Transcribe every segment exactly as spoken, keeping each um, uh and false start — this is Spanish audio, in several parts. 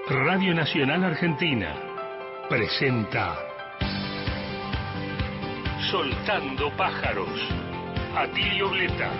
Radio Nacional Argentina presenta Soltando Pájaros. Atilio Bleta.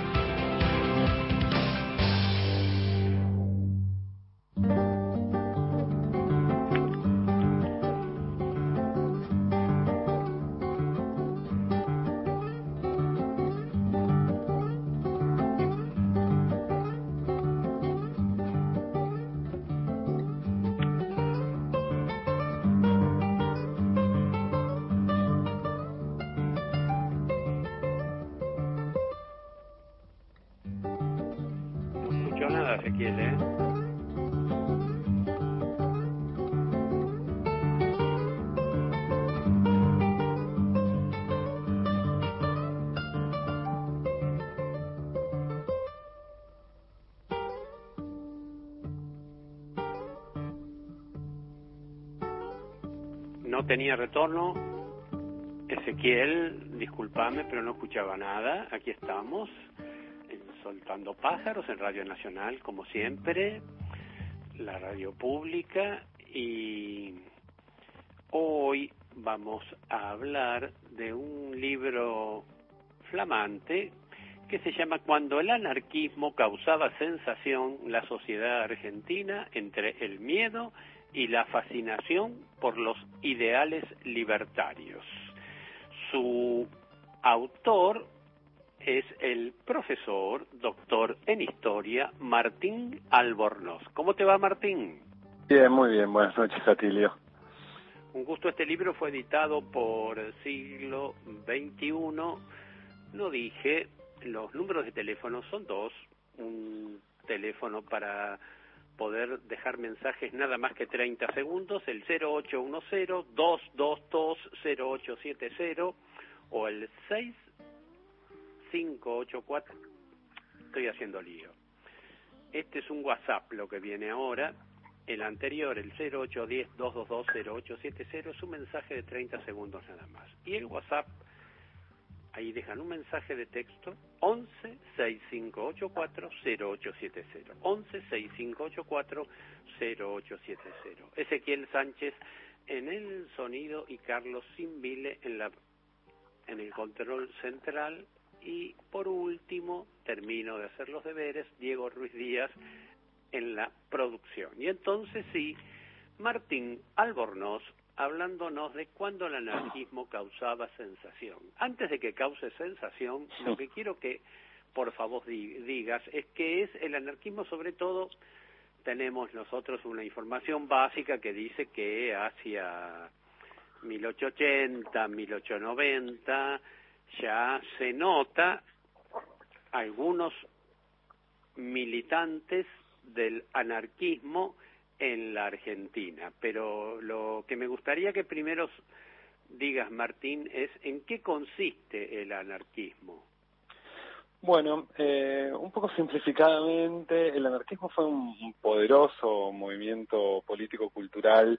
No tenía retorno. Ezequiel, discúlpame, pero no escuchaba nada. Aquí estamos, en Soltando Pájaros, en Radio Nacional, como siempre, la radio pública, y hoy vamos a hablar de un libro flamante que se llama Cuando el anarquismo causaba sensación, la sociedad argentina entre el miedo y la fascinación por los ideales libertarios. Su autor es el profesor, doctor en historia, Martín Albornoz. ¿Cómo te va, Martín? Bien, muy bien. Buenas noches, Atilio. Un gusto. Este libro fue editado por Siglo veintiuno. No dije, los números de teléfono son dos. Un teléfono para poder dejar mensajes nada más que treinta segundos, el cero ocho uno cero, dos dos dos, cero ocho siete cero o el seis cinco ocho cuatro. Estoy haciendo lío. Este es un WhatsApp, lo que viene ahora. El anterior, el cero ocho uno cero, dos dos dos, cero ocho siete cero, es un mensaje de treinta segundos nada más. Y el WhatsApp, ahí dejan un mensaje de texto, once sesenta y cinco ochenta y cuatro cero ocho siete cero, once sesenta y cinco ochenta y cuatro cero ocho siete cero. Ezequiel Sánchez en el sonido y Carlos Simbile en la en el control central, y por último, termino de hacer los deberes, Diego Ruiz Díaz en la producción. Y entonces sí, Martín Albornoz, hablándonos de cuando el anarquismo causaba sensación. Antes de que cause sensación, lo que quiero que por favor digas es que es el anarquismo. Sobre todo tenemos nosotros una información básica que dice que hacia mil ochocientos ochenta, mil ochocientos noventa ya se nota algunos militantes del anarquismo en la Argentina, pero lo que me gustaría que primero digas, Martín, es en qué consiste el anarquismo. Bueno, eh, un poco simplificadamente, el anarquismo fue un poderoso movimiento político-cultural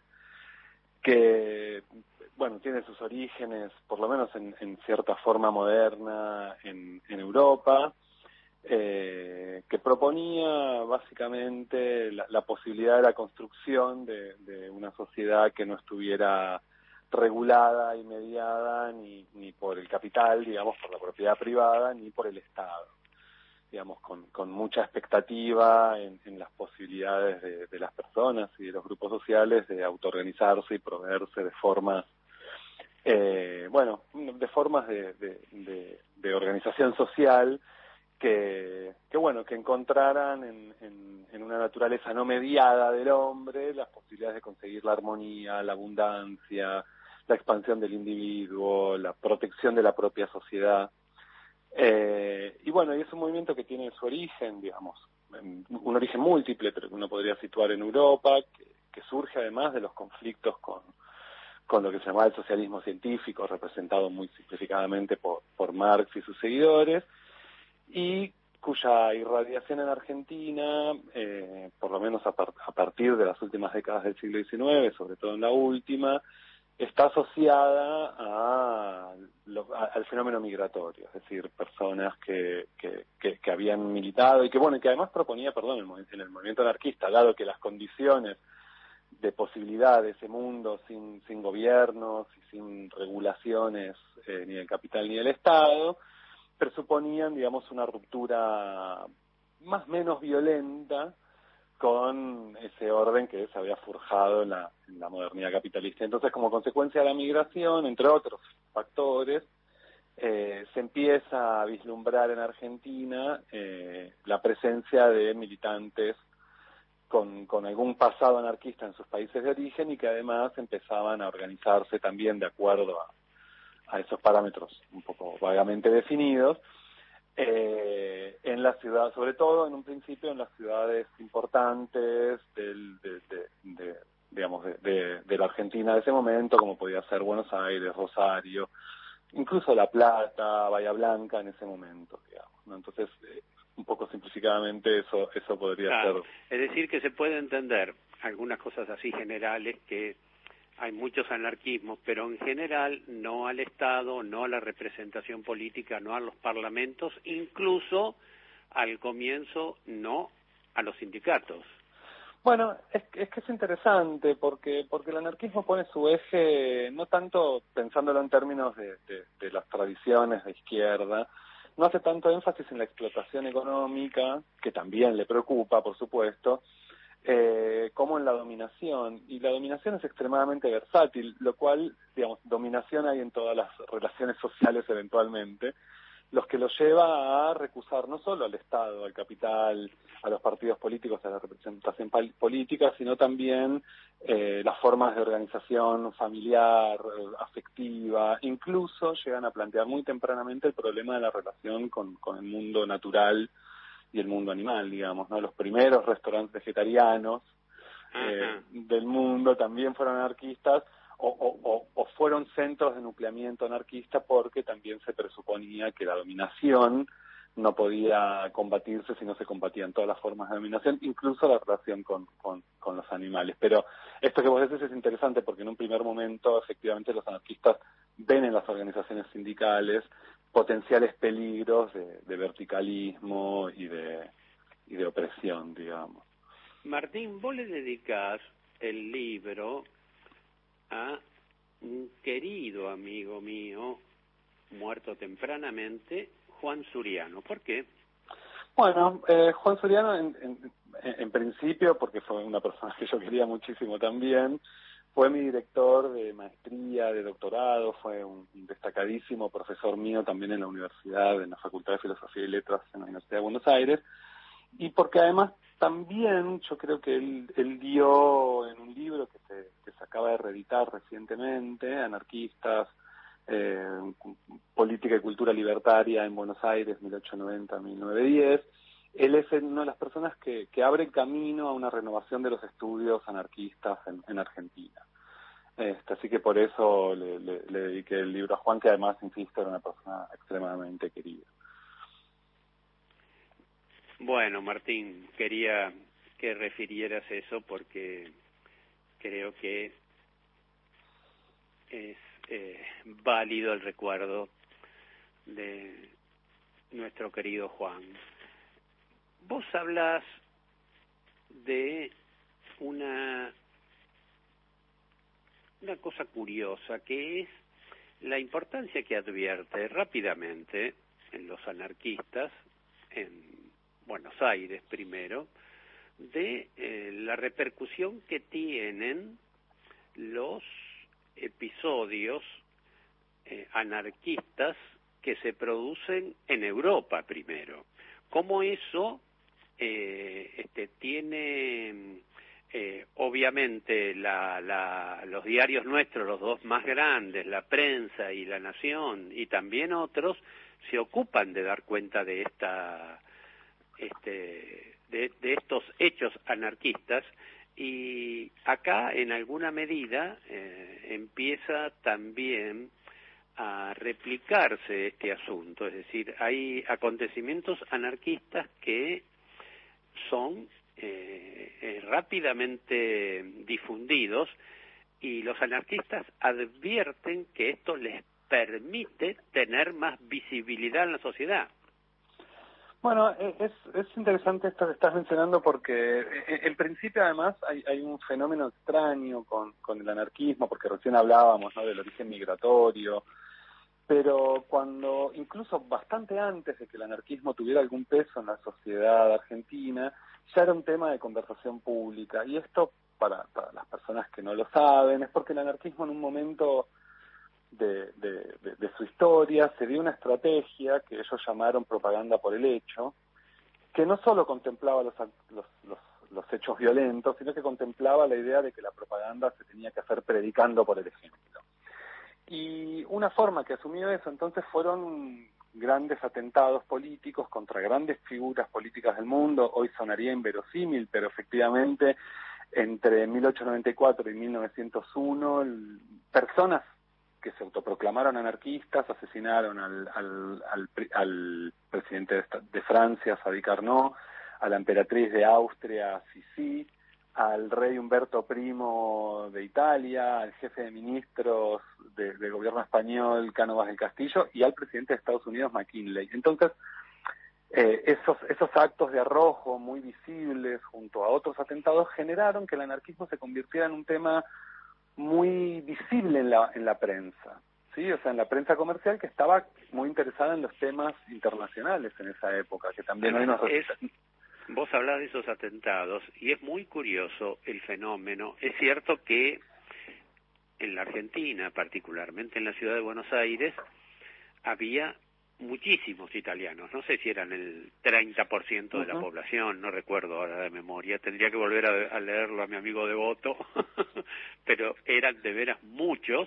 que, bueno, tiene sus orígenes, por lo menos en, en cierta forma moderna, en, en Europa, Eh, que proponía básicamente la, la posibilidad de la construcción de, de una sociedad que no estuviera regulada y mediada ni, ni por el capital, digamos, por la propiedad privada, ni por el Estado, digamos, con, con mucha expectativa en, en las posibilidades de, de las personas y de los grupos sociales de autoorganizarse y proveerse de formas, eh, bueno, de formas de, de, de, de organización social que, que bueno, que encontraran en, en, en una naturaleza no mediada del hombre las posibilidades de conseguir la armonía, la abundancia, la expansión del individuo, la protección de la propia sociedad. Eh, y bueno, y es un movimiento que tiene su origen, digamos, un origen múltiple, pero que uno podría situar en Europa, que, que surge además de los conflictos con, con lo que se llamaba el socialismo científico, representado muy simplificadamente por, por Marx y sus seguidores, y cuya irradiación en Argentina, eh, por lo menos a, par- a partir de las últimas décadas del siglo diecinueve, sobre todo en la última, está asociada a lo, a, al fenómeno migratorio, es decir, personas que, que, que, que habían militado y que, bueno, y que además proponía, perdón, en el, en el movimiento anarquista, dado que las condiciones de posibilidad de ese mundo sin, sin gobiernos y sin regulaciones eh, ni del capital ni del Estado, presuponían, digamos, una ruptura más o menos violenta con ese orden que se había forjado en la, en la modernidad capitalista. Entonces, como consecuencia de la migración, entre otros factores, eh, se empieza a vislumbrar en Argentina eh, la presencia de militantes con, con algún pasado anarquista en sus países de origen y que además empezaban a organizarse también de acuerdo a, a esos parámetros un poco vagamente definidos, eh, en la ciudad, sobre todo en un principio en las ciudades importantes del, de, de, de, digamos, de, de, de la Argentina de ese momento, como podía ser Buenos Aires, Rosario, incluso La Plata, Bahía Blanca en ese momento, digamos, ¿no? Entonces, eh, un poco simplificadamente eso eso podría Ah, ser. es decir, que se puede entender algunas cosas así generales, que hay muchos anarquismos, pero en general no al Estado, no a la representación política, no a los parlamentos, incluso al comienzo no a los sindicatos. Bueno, es, es que es interesante porque porque el anarquismo pone su eje, no tanto pensándolo en términos de, de, de las tradiciones de izquierda, no hace tanto énfasis en la explotación económica, que también le preocupa, por supuesto, eh, como en la dominación. Y la dominación es extremadamente versátil, lo cual, digamos, dominación hay en todas las relaciones sociales eventualmente, los que lo lleva a recusar no solo al Estado, al capital, a los partidos políticos, a la representación política, sino también eh, las formas de organización familiar, afectiva, incluso llegan a plantear muy tempranamente el problema de la relación con, con el mundo natural y el mundo animal, digamos, ¿no? Los primeros restaurantes vegetarianos eh, del mundo también fueron anarquistas, O, o, o fueron centros de nucleamiento anarquista porque también se presuponía que la dominación no podía combatirse si no se combatían todas las formas de dominación, incluso la relación con, con, con los animales. Pero esto que vos decís es interesante porque en un primer momento efectivamente los anarquistas ven en las organizaciones sindicales potenciales peligros de, de verticalismo y de, y de opresión, digamos. Martín, vos le dedicás el libro a un querido amigo mío, muerto tempranamente, Juan Suriano. ¿Por qué? Bueno, eh, Juan Suriano, en, en, en principio, porque fue una persona que yo quería muchísimo también, fue mi director de maestría, de doctorado, fue un destacadísimo profesor mío también en la universidad, en la Facultad de Filosofía y Letras en la Universidad de Buenos Aires, y porque además también yo creo que él, él dio en un libro que se, que se acaba de reeditar recientemente, Anarquistas, eh, Política y Cultura Libertaria en Buenos Aires, mil ochocientos noventa a mil novecientos diez, él es una de las personas que, que abre camino a una renovación de los estudios anarquistas en, en Argentina. Este, así que por eso le, le, le dediqué el libro a Juan, que además, insisto, era una persona extremadamente querida. Bueno, Martín, quería que refirieras eso porque creo que es eh, válido el recuerdo de nuestro querido Juan. Vos hablas de una, una cosa curiosa, que es la importancia que advierte rápidamente en los anarquistas, en Buenos Aires primero, de eh, la repercusión que tienen los episodios eh, anarquistas que se producen en Europa primero. Cómo eso eh, este, tiene, eh, obviamente, la, la, los diarios nuestros, los dos más grandes, La Prensa y La Nación, y también otros, se ocupan de dar cuenta de esta Este, de, de estos hechos anarquistas, y acá en alguna medida eh, empieza también a replicarse este asunto, es decir, hay acontecimientos anarquistas que son eh, eh, rápidamente difundidos, y los anarquistas advierten que esto les permite tener más visibilidad en la sociedad. Bueno, es, es interesante esto que estás mencionando porque en principio además hay, hay un fenómeno extraño con, con el anarquismo, porque recién hablábamos, ¿no?, del origen migratorio, pero cuando, incluso bastante antes de que el anarquismo tuviera algún peso en la sociedad argentina, ya era un tema de conversación pública. Y esto, para, para las personas que no lo saben, es porque el anarquismo en un momento de, de, de, de su historia se dio una estrategia que ellos llamaron propaganda por el hecho, que no solo contemplaba los, los, los, los hechos violentos, sino que contemplaba la idea de que la propaganda se tenía que hacer predicando por el ejemplo. Y una forma que asumió eso entonces fueron grandes atentados políticos contra grandes figuras políticas del mundo. Hoy sonaría inverosímil, pero efectivamente entre mil ochocientos noventa y cuatro y mil novecientos uno personas que se autoproclamaron anarquistas asesinaron al, al, al, al presidente de, de Francia, Sadi Carnot, a la emperatriz de Austria, Sisi, al rey Humberto Primo de Italia, al jefe de ministros de, del gobierno español, Cánovas del Castillo, y al presidente de Estados Unidos, McKinley. Entonces, eh, esos, esos actos de arrojo muy visibles junto a otros atentados generaron que el anarquismo se convirtiera en un tema muy visible en la, en la prensa, ¿sí? O sea, en la prensa comercial, que estaba muy interesada en los temas internacionales en esa época, que también hoy nos... Es... Vos hablás de esos atentados y es muy curioso el fenómeno. Es cierto que en la Argentina, particularmente en la ciudad de Buenos Aires, había muchísimos italianos. No sé si eran el treinta por ciento de uh-huh. la población, no recuerdo ahora de memoria. Tendría que volver a, a leerlo a mi amigo Devoto, pero eran de veras muchos.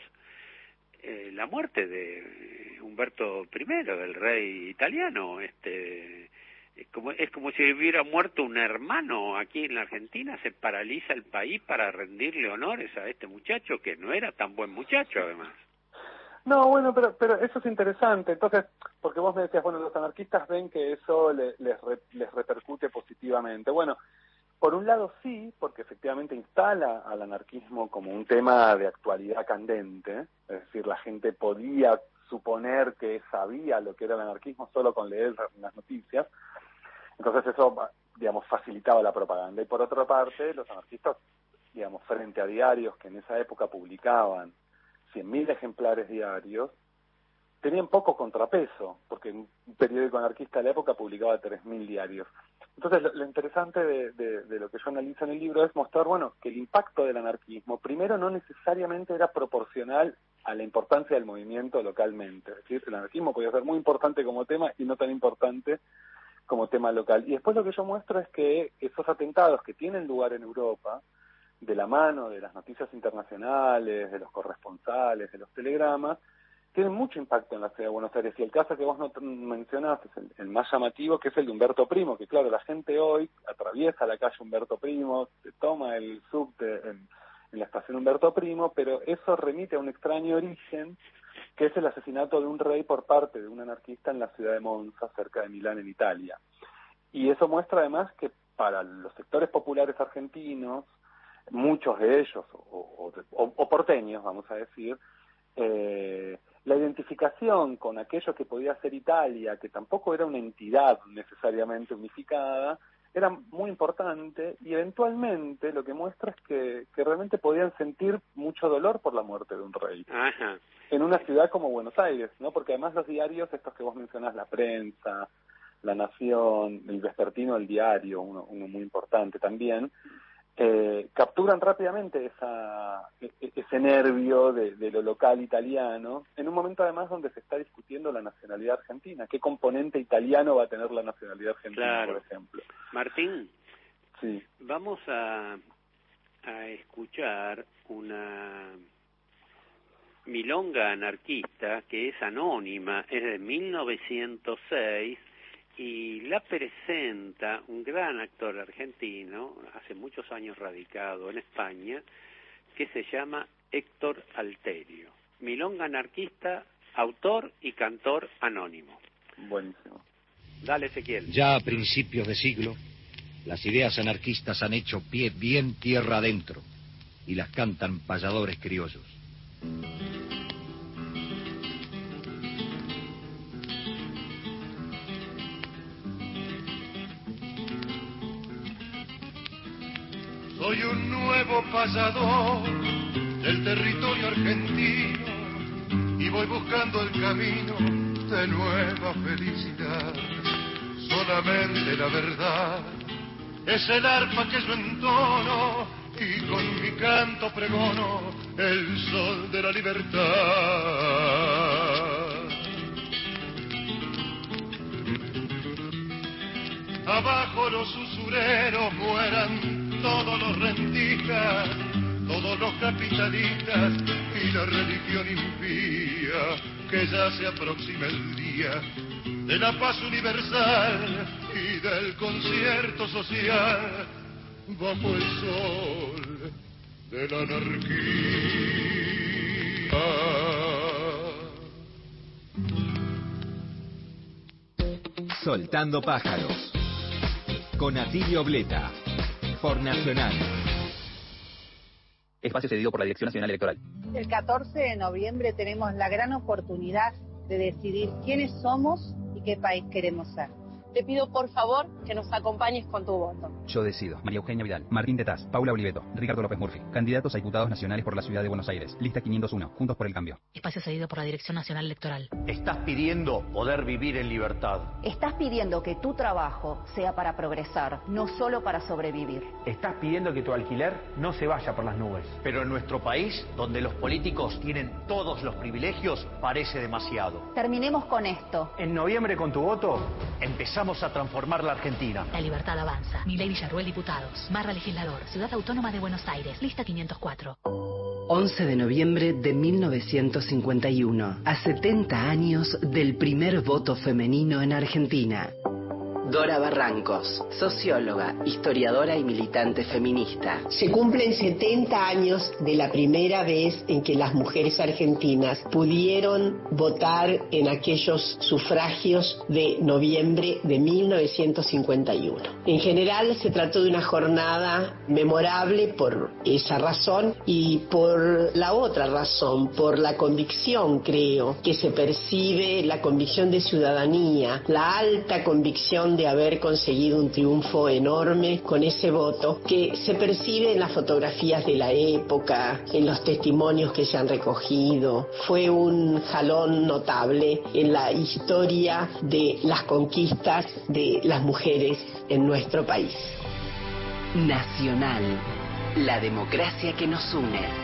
Eh, la muerte de Humberto primero, del rey italiano, este... Es como, es como si hubiera muerto un hermano aquí en la Argentina. Se paraliza el país para rendirle honores a este muchacho, que no era tan buen muchacho, además. No, bueno, pero pero eso es interesante. Entonces, porque vos me decías, bueno, los anarquistas ven que eso le, les, re, les repercute positivamente. Bueno, por un lado sí, porque efectivamente instala al anarquismo como un tema de actualidad candente. Es decir, la gente podía suponer que sabía lo que era el anarquismo solo con leer las noticias. Entonces eso, digamos, facilitaba la propaganda. Y por otra parte, los anarquistas, digamos, frente a diarios que en esa época publicaban cien mil ejemplares diarios, tenían poco contrapeso, porque un periódico anarquista de la época publicaba tres mil diarios. Entonces, lo, lo interesante de, de, de lo que yo analizo en el libro es mostrar, bueno, que el impacto del anarquismo, primero, no necesariamente era proporcional a la importancia del movimiento localmente. Es decir, el anarquismo podía ser muy importante como tema y no tan importante como tema local. Y después lo que yo muestro es que esos atentados que tienen lugar en Europa, de la mano de las noticias internacionales, de los corresponsales, de los telegramas, tienen mucho impacto en la ciudad de Buenos Aires. Y el caso que vos no mencionás es el, el más llamativo, que es el de Humberto Primo, que claro, la gente hoy atraviesa la calle Humberto Primo, se toma el subte en, en la estación Humberto Primo, pero eso remite a un extraño origen, que es el asesinato de un rey por parte de un anarquista en la ciudad de Monza, cerca de Milán, en Italia. Y eso muestra además que para los sectores populares argentinos, muchos de ellos, o, o, o porteños, vamos a decir, eh, la identificación con aquello que podía ser Italia, que tampoco era una entidad necesariamente unificada, era muy importante, y eventualmente lo que muestra es que, que realmente podían sentir mucho dolor por la muerte de un rey. Ajá. En una ciudad como Buenos Aires, ¿no? Porque además los diarios, estos que vos mencionás, La Prensa, La Nación, El Vespertino, El Diario, uno, uno muy importante también, eh, capturan rápidamente esa, ese nervio de, de lo local italiano, en un momento además donde se está discutiendo la nacionalidad argentina. ¿Qué componente italiano va a tener la nacionalidad argentina, claro, por ejemplo? Martín, sí. Vamos a, a escuchar una milonga anarquista que es anónima, es de mil novecientos seis, y la presenta un gran actor argentino, hace muchos años radicado en España, que se llama Héctor Alterio. Milonga anarquista, autor y cantor anónimo. Buenísimo. Dale, Ezequiel. Ya a principios de siglo, las ideas anarquistas han hecho pie bien tierra adentro y las cantan payadores criollos. Soy un nuevo payador del territorio argentino y voy buscando el camino de nueva felicidad. Solamente la verdad es el arpa que yo entono y con mi canto pregono el sol de la libertad. Abajo los usureros, mueran todos los rentistas, todos los capitalistas y la religión impía, que ya se aproxima el día de la paz universal y del concierto social bajo el sol de la anarquía. Soltando pájaros con Atilio Bleta por Nacional. Espacio cedido por la Dirección Nacional Electoral. El catorce de noviembre tenemos la gran oportunidad de decidir quiénes somos y qué país queremos ser. Te pido por favor que nos acompañes con tu voto. Yo decido. María Eugenia Vidal, Martín Tetaz, Paula Oliveto, Ricardo López Murphy. Candidatos a diputados nacionales por la Ciudad de Buenos Aires. Lista quinientos uno. Juntos por el Cambio. Espacio cedido por la Dirección Nacional Electoral. Estás pidiendo poder vivir en libertad. Estás pidiendo que tu trabajo sea para progresar, no solo para sobrevivir. Estás pidiendo que tu alquiler no se vaya por las nubes. Pero en nuestro país, donde los políticos tienen todos los privilegios, parece demasiado. Terminemos con esto. En noviembre, con tu voto, empezamos a transformar la Argentina. La libertad avanza. Milei Villarruel, diputados. Marra, legislador. Ciudad Autónoma de Buenos Aires. Lista quinientos cuatro. once de noviembre de mil novecientos cincuenta y uno. A setenta años del primer voto femenino en Argentina. Dora Barrancos, socióloga, historiadora y militante feminista. Se cumplen setenta años de la primera vez en que las mujeres argentinas pudieron votar en aquellos sufragios de noviembre de mil novecientos cincuenta y uno. En general se trató de una jornada memorable por esa razón y por la otra razón, por la convicción, creo, que se percibe, la convicción de ciudadanía, la alta convicción de haber conseguido un triunfo enorme con ese voto que se percibe en las fotografías de la época, en los testimonios que se han recogido. Fue un jalón notable en la historia de las conquistas de las mujeres en nuestro país. Nacional, la democracia que nos une.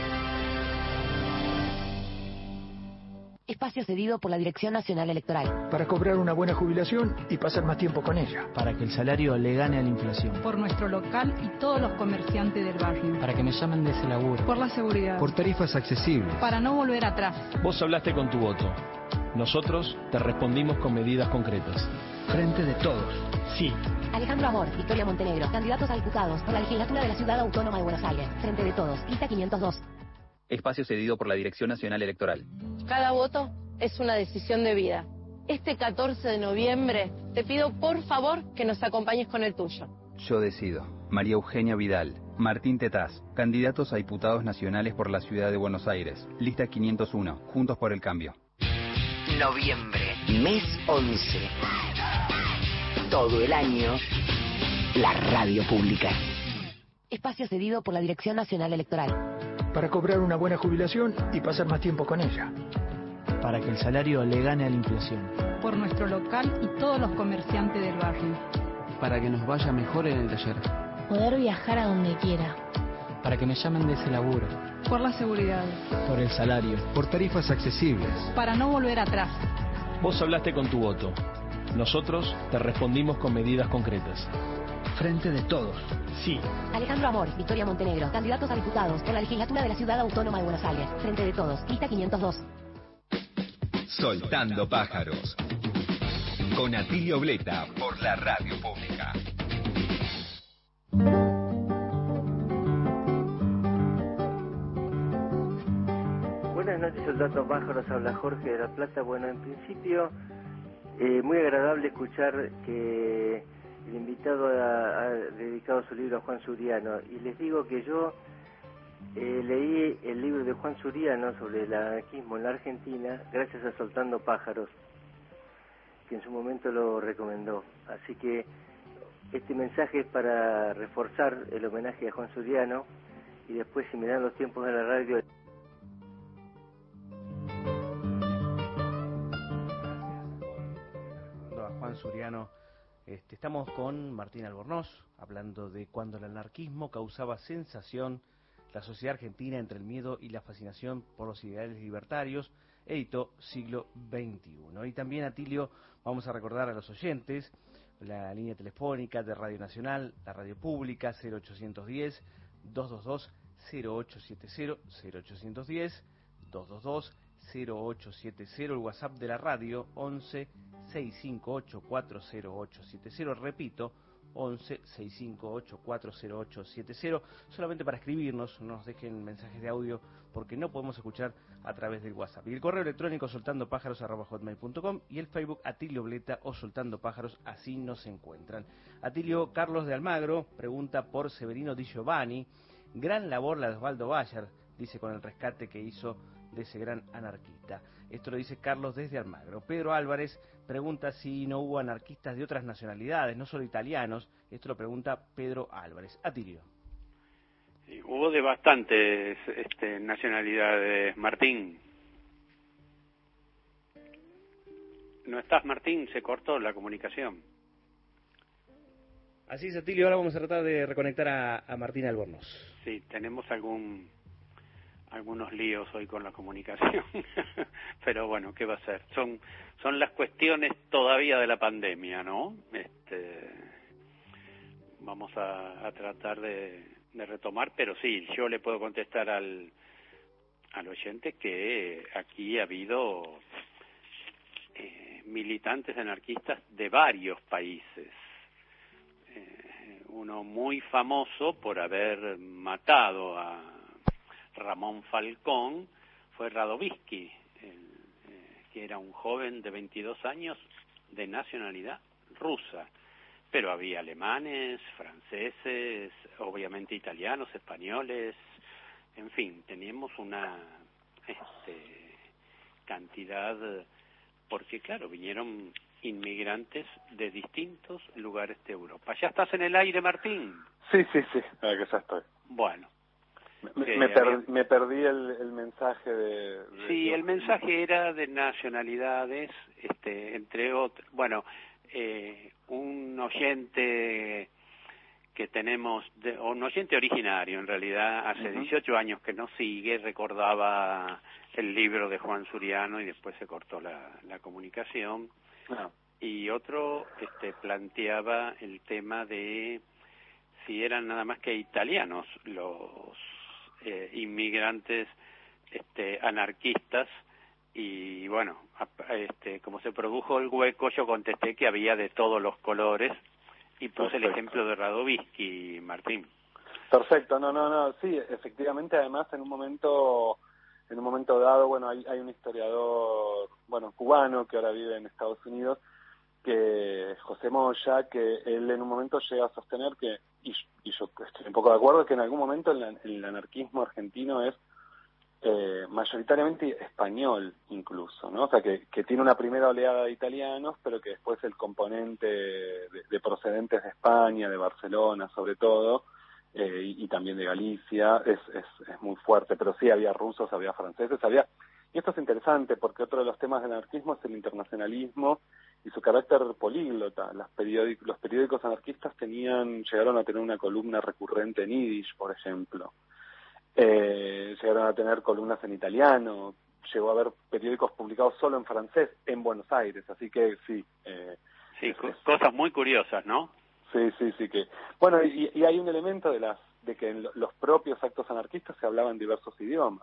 Espacio cedido por la Dirección Nacional Electoral. Para cobrar una buena jubilación y pasar más tiempo con ella. Para que el salario le gane a la inflación. Por nuestro local y todos los comerciantes del barrio. Para que me llamen de ese laburo. Por la seguridad. Por tarifas accesibles. Para no volver atrás. Vos hablaste con tu voto. Nosotros te respondimos con medidas concretas. Frente de todos. Sí. Alejandro Amor, Victoria Montenegro. Candidatos a diputados por la legislatura de la Ciudad Autónoma de Buenos Aires. Frente de todos. Lista quinientos dos. Espacio cedido por la Dirección Nacional Electoral. Cada voto es una decisión de vida. Este catorce de noviembre te pido por favor que nos acompañes con el tuyo. Yo decido. María Eugenia Vidal, Martín Tetaz, candidatos a diputados nacionales por la Ciudad de Buenos Aires. Lista quinientos uno. Juntos por el Cambio. Noviembre, mes once. Todo el año, la radio pública. Espacio cedido por la Dirección Nacional Electoral. Para cobrar una buena jubilación y pasar más tiempo con ella. Para que el salario le gane a la inflación. Por nuestro local y todos los comerciantes del barrio. Para que nos vaya mejor en el taller. Poder viajar a donde quiera. Para que me llamen de ese laburo. Por la seguridad. Por el salario. Por tarifas accesibles. Para no volver atrás. Vos hablaste con tu voto. Nosotros te respondimos con medidas concretas. Frente de todos. Sí. Alejandro Amor, Victoria Montenegro. Candidatos a diputados por la legislatura de la Ciudad Autónoma de Buenos Aires. Frente de todos. Lista quinientos dos. Soltando pájaros. Con Atilio Bleta por la radio pública. Buenas noches, Soltando pájaros. Habla Jorge de La Plata. Bueno, en principio, eh, muy agradable escuchar que el invitado ha, ha dedicado su libro a Juan Suriano. Y les digo que yo eh, leí el libro de Juan Suriano sobre el anarquismo en la Argentina gracias a Soltando pájaros, que en su momento lo recomendó. Así que Este mensaje es para reforzar el homenaje a Juan Suriano y después, si me dan los tiempos de la radio... A Juan Suriano, este, estamos con Martín Albornoz, hablando de cuando el anarquismo causaba sensación, la sociedad argentina entre el miedo y la fascinación por los ideales libertarios, editó Siglo veintiuno. Y también, Atilio, vamos a recordar a los oyentes la línea telefónica de Radio Nacional, la radio pública, cero ochocientos diez, doscientos veintidós, cero ochocientos setenta, cero ochocientos diez, doscientos veintidós, cero ochocientos setenta, el WhatsApp de la radio, once, seiscientos cincuenta y ocho, cuatro cero ocho siete cero, repito, once, seiscientos cincuenta y ocho, cuatro cero ocho siete cero, solamente para escribirnos, no nos dejen mensajes de audio porque no podemos escuchar a través del WhatsApp. Y el correo electrónico soltandopájaros arroba hotmail punto com y el Facebook Atilio Bleta o Soltando Pájaros, así nos encuentran. Atilio, Carlos de Almagro pregunta por Severino Di Giovanni, gran labor la de Osvaldo Bayer, dice, con el rescate que hizo de ese gran anarquista. Esto lo dice Carlos desde Almagro. Pedro Álvarez pregunta si no hubo anarquistas de otras nacionalidades, no solo italianos. Esto lo pregunta Pedro Álvarez. Atilio. Sí, hubo de bastantes este, nacionalidades, Martín. ¿No estás, Martín? Se cortó la comunicación. Así es, Atilio. Ahora vamos a tratar de reconectar a, a Martín Albornoz. Sí, tenemos algún... algunos líos hoy con la comunicación, pero bueno, ¿qué va a ser? Son son las cuestiones todavía de la pandemia, ¿no? Este, vamos a, a tratar de, de retomar, pero sí, yo le puedo contestar al, al oyente que aquí ha habido eh, militantes anarquistas de varios países. Eh, uno muy famoso por haber matado a Ramón Falcón fue Radovisky, el, eh, que era un joven de veintidós años de nacionalidad rusa, pero había alemanes, franceses, obviamente italianos, españoles, en fin, teníamos una este, cantidad, porque claro, vinieron inmigrantes de distintos lugares de Europa. ¿Ya estás en el aire, Martín? Sí, sí, sí, ah, que ya estoy. Bueno. Me, me, per, me perdí el, el mensaje de, de... Sí, el mensaje era de nacionalidades, este, entre otros. Bueno, eh, un oyente que tenemos, de, un oyente originario en realidad, hace uh-huh. dieciocho años que nos sigue, recordaba el libro de Juan Suriano y después se cortó la, la comunicación. Uh-huh. Y otro este, planteaba el tema de si eran nada más que italianos los Eh, inmigrantes este, anarquistas, y bueno, este, como se produjo el hueco, yo contesté que había de todos los colores y puse Perfecto. El ejemplo de Radovisky, Martín. Perfecto, no, no, no, sí, efectivamente, además en un momento, en un momento dado, bueno, hay, hay un historiador, bueno, cubano que ahora vive en Estados Unidos, que José Moya, que él en un momento llega a sostener que, y, y yo estoy un poco de acuerdo, que en algún momento el, el anarquismo argentino es eh, mayoritariamente español incluso, ¿no? O sea, que, que tiene una primera oleada de italianos, pero que después el componente de, de procedentes de España, de Barcelona sobre todo, eh, y, y también de Galicia, es, es, es muy fuerte. Pero sí, había rusos, había franceses, había... Y esto es interesante porque otro de los temas del anarquismo es el internacionalismo y su carácter políglota. Los periódicos, los periódicos anarquistas tenían, llegaron a tener una columna recurrente en yiddish, por ejemplo. Eh, llegaron a tener columnas en italiano. Llegó a haber periódicos publicados solo en francés en Buenos Aires. Así que sí. Eh, sí, es, co- cosas muy curiosas, ¿no? Sí, sí, sí. que Bueno, y, y hay un elemento de las de que en los propios actos anarquistas se hablaban diversos idiomas.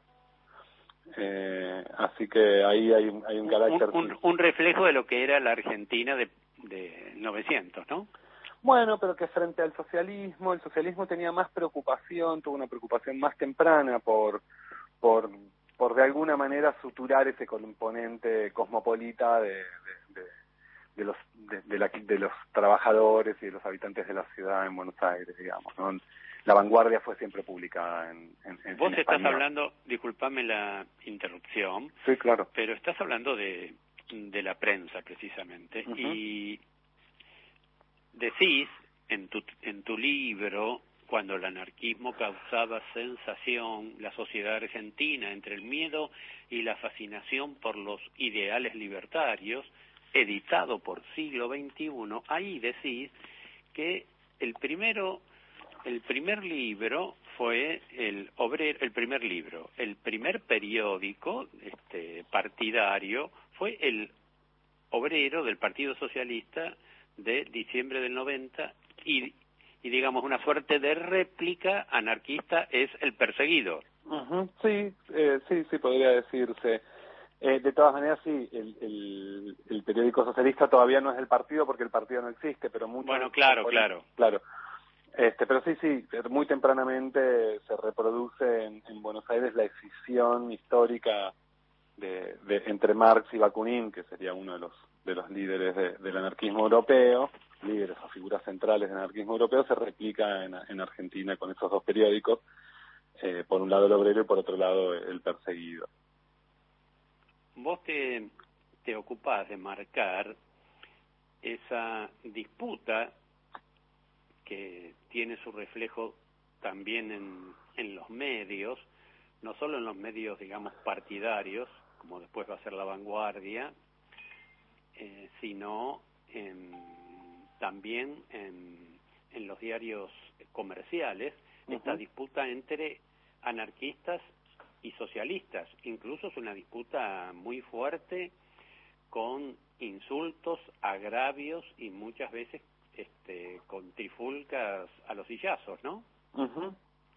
Eh, así que ahí hay un, hay un carácter... Un, un, un reflejo de lo que era la Argentina de, de novecientos, ¿no? Bueno, pero que frente al socialismo, el socialismo tenía más preocupación, tuvo una preocupación más temprana por, por, por de alguna manera suturar ese componente cosmopolita de, de, de, de los de, de, la, de los trabajadores y de los habitantes de la ciudad en Buenos Aires, digamos, ¿no? La Vanguardia fue siempre publicada en, en, en Vos en estás español. hablando, disculpame la interrupción, sí, claro, pero estás hablando de, de la prensa precisamente, uh-huh. y decís en tu, en tu libro, Cuando el anarquismo causaba sensación, la sociedad argentina entre el miedo y la fascinación por los ideales libertarios, editado por Siglo veintiuno, ahí decís que el primero, el primer libro fue el obrero, el primer libro, el primer periódico este, partidario fue el Obrero del Partido Socialista de diciembre del noventa y y digamos una suerte de réplica anarquista es El Perseguido. Uh-huh. Sí, eh, sí, sí podría decirse. Eh, de todas maneras, sí, el, el, el periódico socialista todavía no es el partido porque el partido no existe, pero mucho. Bueno, claro, por, claro. Claro. Este, pero sí, sí, muy tempranamente se reproduce en, en Buenos Aires la escisión histórica de, de entre Marx y Bakunin, que sería uno de los de los líderes de, del anarquismo europeo, líderes o figuras centrales del anarquismo europeo, se replica en, en Argentina con esos dos periódicos, eh, por un lado El Obrero y por otro lado El Perseguido. Vos te, te ocupás de marcar esa disputa que tiene su reflejo también en, en los medios, no solo en los medios, digamos, partidarios, como después va a ser La Vanguardia, eh, sino en, también en, en los diarios comerciales, uh-huh. esta disputa entre anarquistas y socialistas. Incluso es una disputa muy fuerte con insultos, agravios y muchas veces este, con trifulcas a los sillazos, ¿no? Uh-huh.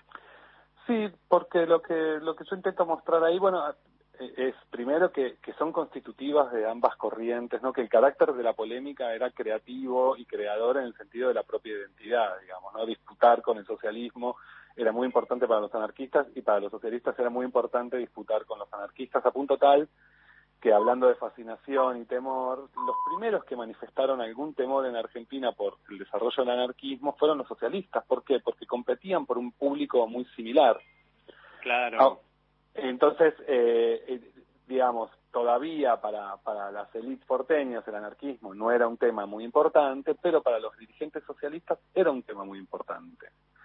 Sí, porque lo que lo que yo intento mostrar ahí, bueno, es primero que, que son constitutivas de ambas corrientes, ¿no? Que el carácter de la polémica era creativo y creador en el sentido de la propia identidad, digamos, ¿no? Disputar con el socialismo era muy importante para los anarquistas y para los socialistas era muy importante disputar con los anarquistas, a punto tal que, hablando de fascinación y temor, los primeros que manifestaron algún temor en Argentina por el desarrollo del anarquismo fueron los socialistas. ¿Por qué? Porque competían por un público muy similar. Claro. Ah, entonces, eh, eh, digamos, todavía para, para las élites porteñas el anarquismo no era un tema muy importante, pero para los dirigentes socialistas era un tema muy importante.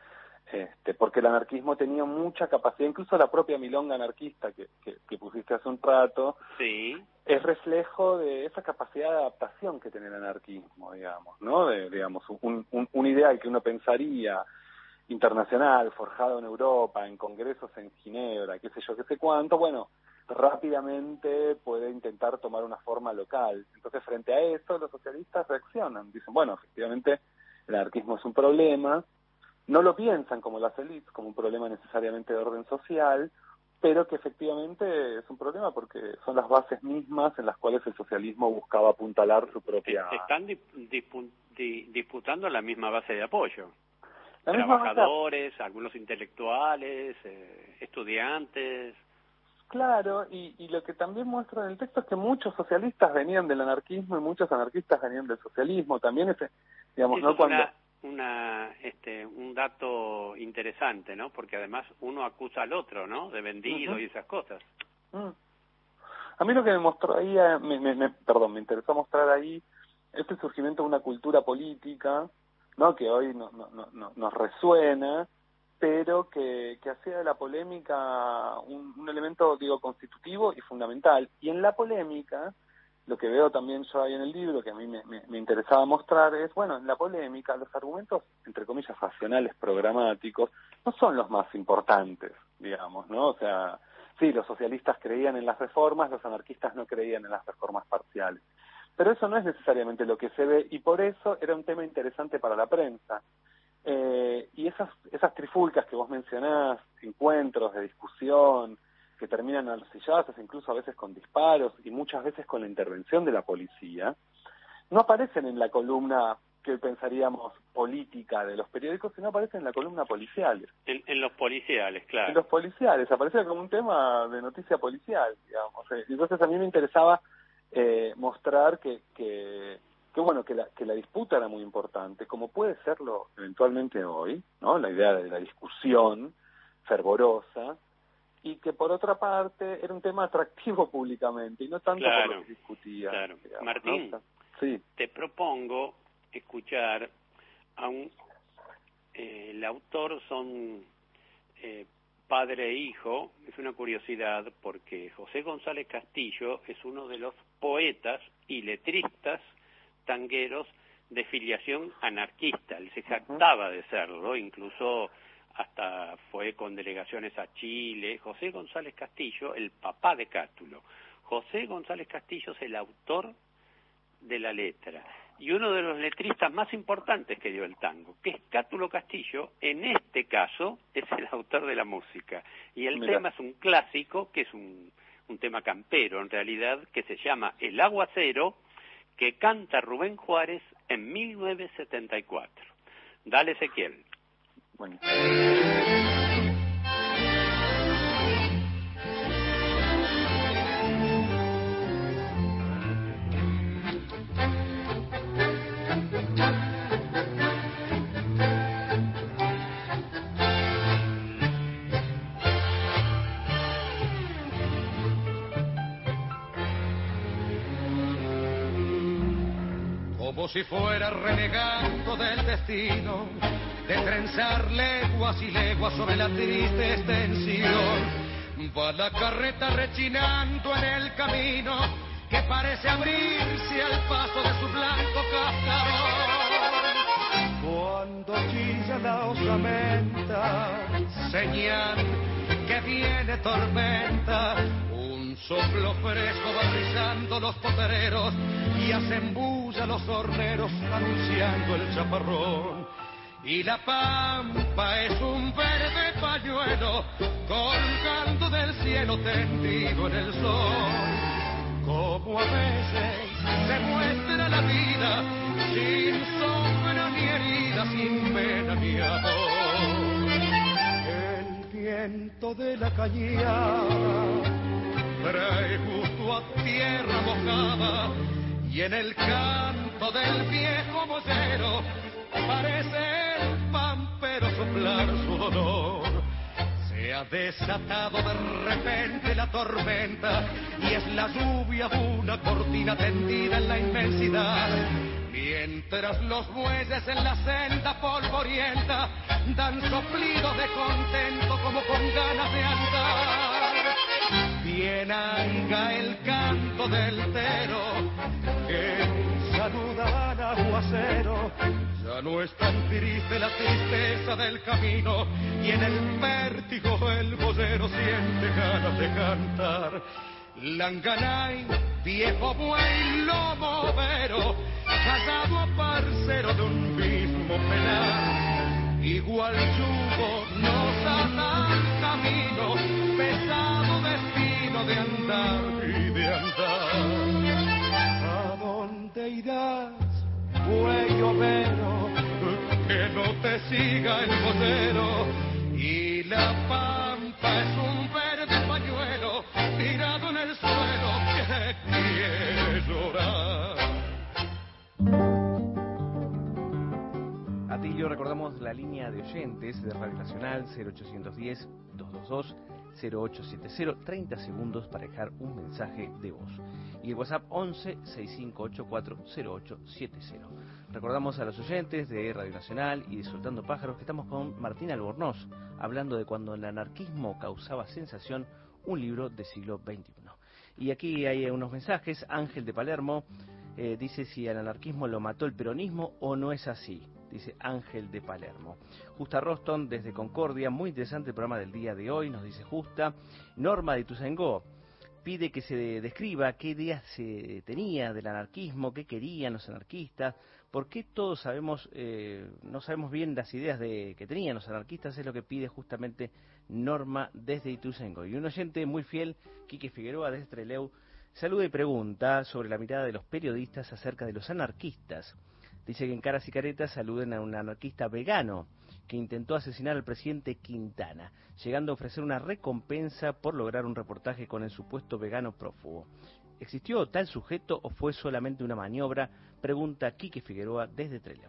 Este, porque el anarquismo tenía mucha capacidad, incluso la propia milonga anarquista que, que, que pusiste hace un rato, sí. es reflejo de esa capacidad de adaptación que tiene el anarquismo, digamos, ¿no? De, digamos, un, un, un ideal que uno pensaría internacional, forjado en Europa, en congresos en Ginebra, qué sé yo, qué sé cuánto, bueno, rápidamente puede intentar tomar una forma local. Entonces, frente a eso, los socialistas reaccionan, dicen, bueno, efectivamente, el anarquismo es un problema, no lo piensan como las élites, como un problema necesariamente de orden social, pero que efectivamente es un problema porque son las bases mismas en las cuales el socialismo buscaba apuntalar su propia... Están dispu di disputando la misma base de apoyo. La Trabajadores, base... algunos intelectuales, eh, estudiantes... Claro, y, y lo que también muestra en el texto es que muchos socialistas venían del anarquismo y muchos anarquistas venían del socialismo. También ese, digamos, Eso ¿no? Es Cuando... una, una, este, un dato interesante, ¿no? Porque además uno acusa al otro, ¿no? De vendido uh-huh. y esas cosas. Uh-huh. A mí lo que me mostró ahí, me, me, me, perdón, me interesó mostrar ahí es el surgimiento de una cultura política, ¿no? Que hoy no, no, no, nos resuena, pero que, que hacía de la polémica un, un elemento, digo, constitutivo y fundamental. Y en la polémica, lo que veo también yo ahí en el libro, que a mí me, me, me interesaba mostrar, es, bueno, en la polémica los argumentos, entre comillas, racionales, programáticos, no son los más importantes, digamos, ¿no? O sea, sí, los socialistas creían en las reformas, los anarquistas no creían en las reformas parciales. Pero eso no es necesariamente lo que se ve, y por eso era un tema interesante para la prensa. Eh, y esas esas trifulcas que vos mencionás, encuentros de discusión que terminan a los sillazos, incluso a veces con disparos y muchas veces con la intervención de la policía, no aparecen en la columna que pensaríamos política de los periódicos, sino aparecen en la columna policiales. En, en los policiales, claro. En los policiales, aparece como un tema de noticia policial, digamos. Entonces a mí me interesaba eh, mostrar que... que que bueno, que la, que la disputa era muy importante, como puede serlo eventualmente hoy, ¿no? La idea de la discusión fervorosa, y que por otra parte era un tema atractivo públicamente, y no tanto claro, por lo que discutía. Claro. Digamos, Martín, ¿no? Sí. Te propongo escuchar a un, eh, el autor son eh, padre e hijo. Es una curiosidad porque José González Castillo es uno de los poetas y letristas tangueros de filiación anarquista. Él se jactaba de serlo, incluso hasta fue con delegaciones a Chile. José González Castillo, el papá de Cátulo. José González Castillo es el autor de la letra y uno de los letristas más importantes que dio el tango, que es Cátulo Castillo. En este caso es el autor de la música y el Mirá. tema es un clásico, que es un, un tema campero en realidad, que se llama El Aguacero, que canta Rubén Juárez en mil novecientos setenta y cuatro. Dale, Ezequiel. Bueno. Como si fuera renegando del destino, de trenzar leguas y leguas sobre la triste extensión, va la carreta rechinando en el camino que parece abrirse al paso de su blanco cascarón. Cuando chilla la osamenta, señal que viene tormenta, un soplo fresco va brisando los potereros y hacen bulla los horneros anunciando el chaparrón. Y la pampa es un verde pañuelo colgando del cielo tendido en el sol. Como a veces se muestra la vida sin sombra ni herida, sin pena ni amor. El viento de la cañada trae justo a tierra mojada y en el canto del viejo boyero parece el pampero soplar su dolor. Se ha desatado de repente la tormenta y es la lluvia una cortina tendida en la inmensidad. Mientras los bueyes en la senda polvorienta dan soplidos de contento como con ganas de andar. Bien anga el canto del tero que saluda al aguacero. Ya no es tan triste la tristeza del camino y en el vértigo el boyero siente ganas de cantar. Langanay, viejo buey, lomo vero, casado a parcero de un mismo penar. Igual yugo nos ata al camino, pesado destino de andar y de andar. ¿A dónde irás, buey overo? Que no te siga el boyero. Y la pampa es un verde pañuelo tirado en el suelo que quiere llorar. Atilio, recordamos la línea de oyentes de Radio Nacional cero ochocientos diez, doscientos veintidós, cero ochocientos setenta, treinta segundos para dejar un mensaje de voz. Y el WhatsApp once, sesenta y cinco ochenta y cuatro, cero ocho setenta. Recordamos a los oyentes de Radio Nacional y de Soltando Pájaros que estamos con Martín Albornoz, hablando de Cuando el anarquismo causaba sensación, un libro del siglo veintiuno. Y aquí hay unos mensajes. Ángel de Palermo eh, dice si el anarquismo lo mató el peronismo o no es así. Dice Ángel de Palermo. Justa Roston desde Concordia, muy interesante el programa del día de hoy, nos dice Justa. Norma de Ituzaingó pide que se describa qué ideas se tenía del anarquismo, qué querían los anarquistas, por qué todos sabemos, eh, no sabemos bien las ideas de que tenían los anarquistas, es lo que pide justamente Norma desde Ituzaingó. Y un oyente muy fiel, Quique Figueroa desde Trelew, saluda y pregunta sobre la mirada de los periodistas acerca de los anarquistas. Dice que en Caras y Caretas saluden a un anarquista vegano que intentó asesinar al presidente Quintana, llegando a ofrecer una recompensa por lograr un reportaje con el supuesto vegano prófugo. ¿Existió tal sujeto o fue solamente una maniobra? Pregunta Quique Figueroa desde Trelew.